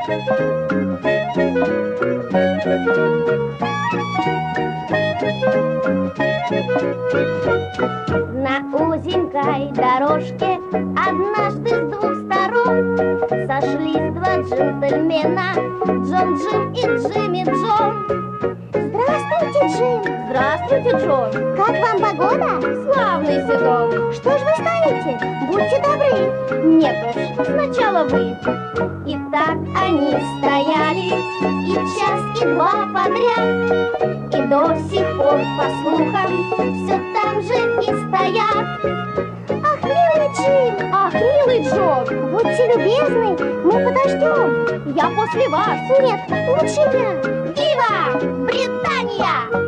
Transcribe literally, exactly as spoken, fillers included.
На узенькой дорожке однажды с двух сторон сошлись два джентльмена, Джон Джим и Джимми Джон. Здравствуйте, Джим. Здравствуйте, Джон. Как вам погода? Славный седок. Что ж вы ставите? Будьте добры. Нет уж, сначала вы. И так они стояли и час, и два подряд, и до сих пор, по слухам, все там же и стоят. Ах, милый Джим! Ах, милый Джон! Будьте любезны, мы подождем. Я после вас. Нет, лучше я. Вива! Британия!